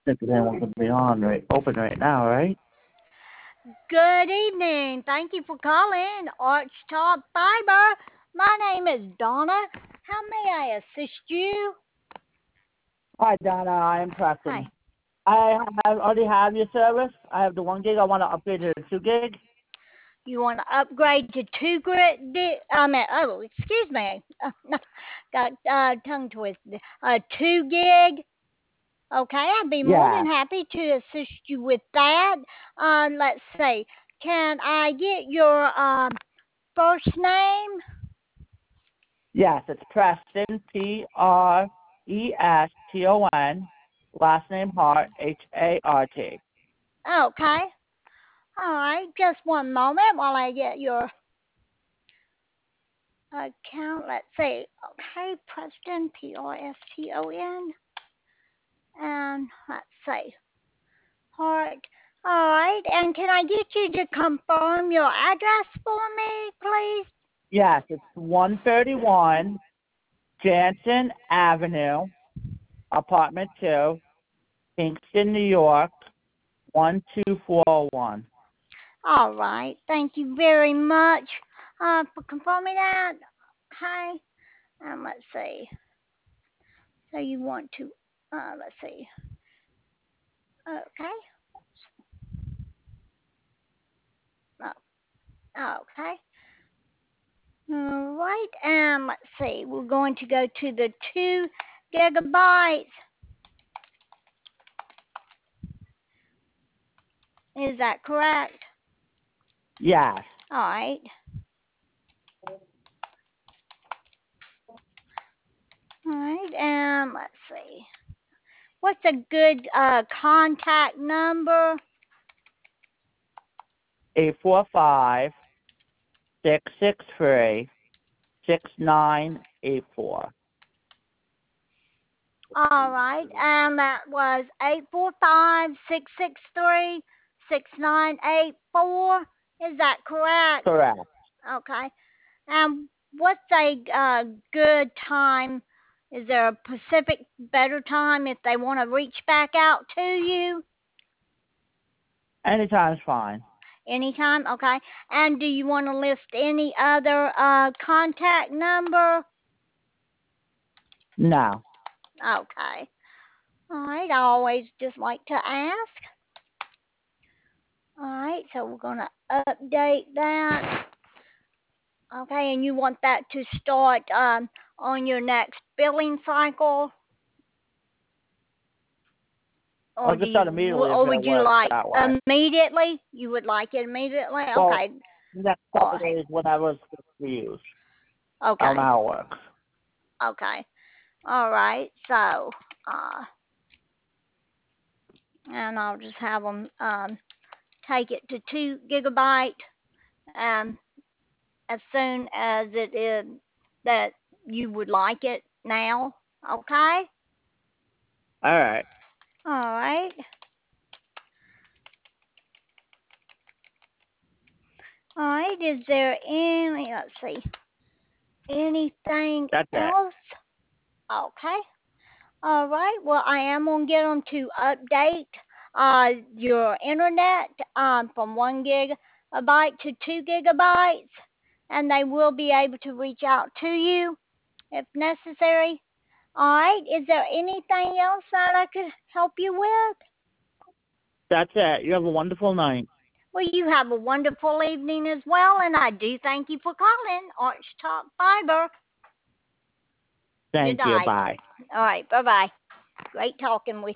Think that one could be open right now, right? Good evening. Thank you for calling Arch Talk Fiber. My name is Donna. How may I assist you? Hi, Donna. I am Preston. Hi. Already have your service. I have the 1 gig. I want to upgrade to the 2 gig. You want to upgrade to 2 gig? Excuse me. Got tongue twisted. 2 gig. Okay, I'd be more than Yes. happy to assist you with that. Let's see. Can I get your first name? Yes, it's Preston, Preston. Last name Hart, Hart. Okay. All right. Just one moment while I get your account. Let's see. Okay, Preston, Preston. And let's see. Hart. All right. And can I get you to confirm your address for me, please? Yes, it's 131 Jansen Avenue, apartment 2, Kingston, New York, 12401. All right. Thank you very much for confirming that. Okay. And let's see. So you want to, let's see. Okay. Okay. All right. And let's see. We're going to go to the 2 gigabytes. Is that correct? Yes. All right. All right. And let's see. What's a good contact number? 845-663-6984. All right. And that was 845-663-6984. Is that correct? Correct. Okay. And what's a good time? Is there a Pacific better time if they want to reach back out to you? Anytime's fine. Anytime? Okay. And do you want to list any other contact number? No. Okay. All right. I always just like to ask. All right. So we're going to update that. Okay. And you want that to start on your next billing cycle? I'll just start immediately if it would you works like that way. immediately? You would like it immediately? Well, Okay. next All couple right. days, whatever's good to use. I don't know Okay. how it works. Okay. All right. So, and I'll just have them take it to 2 gigabyte as soon as it is that you would like it now. Okay. All right. All right. All right. Is there any? Let's see. Anything That's it. else? Okay. All right. Well, I am going to get them to update your internet from 1 gigabyte to 2 gigabytes, and they will be able to reach out to you if necessary. All right. Is there anything else that I could help you with? That's it. You have a wonderful night. Well, you have a wonderful evening as well, and I do thank you for calling Arch Talk Fiber. Good Thank you. night. Bye. All right. Bye bye. Great talking with you.